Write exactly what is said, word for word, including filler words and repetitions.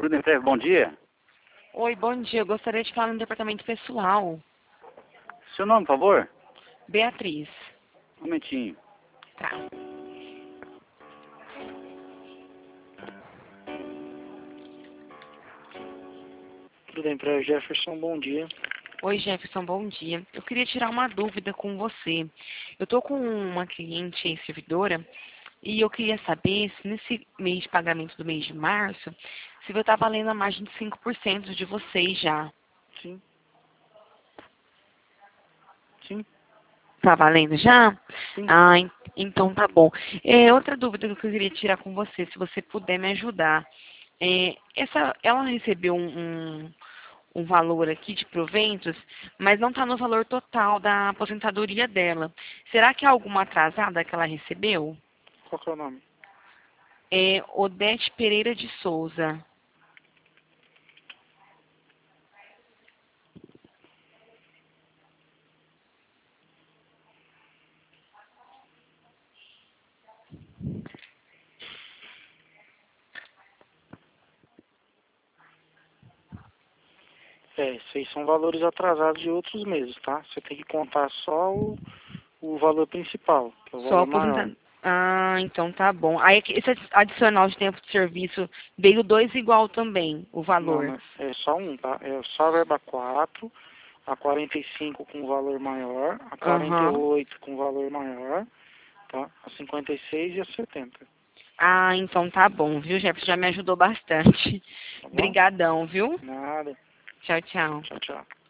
Fruta Emprego, bom dia. Oi, bom dia. Eu gostaria de falar no departamento pessoal. Seu nome, por favor? Beatriz. Um momentinho. Tá. Tudo bem, para Jefferson, bom dia. Oi, Jefferson, bom dia. Eu queria tirar uma dúvida com você. Eu tô com uma cliente aí, servidora, e eu queria saber se nesse mês de pagamento do mês de março, se vai estar valendo a margem de cinco por cento de vocês já. Sim. Sim. Tá valendo já? Sim. Ah, en- então tá bom. É, outra dúvida que eu queria tirar com você, se você puder me ajudar. É, essa, ela recebeu um, um, um valor aqui de proventos, mas não está no valor total da aposentadoria dela. Será que é alguma atrasada que ela recebeu? Qual que é o nome? É Odete Pereira de Souza. É, isso aí são valores atrasados de outros meses, tá? Você tem que contar só o, o valor principal, que é o Só valor maior. aposentado. Ah, então tá bom. Aí esse adicional de tempo de serviço veio dois igual também, o Não, valor. não, é só um, tá? É só a verba quatro, a quarenta e cinco com valor maior, a quarenta e Aham. oito com valor maior, tá? A cinquenta e seis e a setenta, Ah, então tá bom, viu, Jefferson? Já me ajudou bastante. tá bom? Obrigadão, viu? Nada. Tchau, tchau. Tchau, tchau.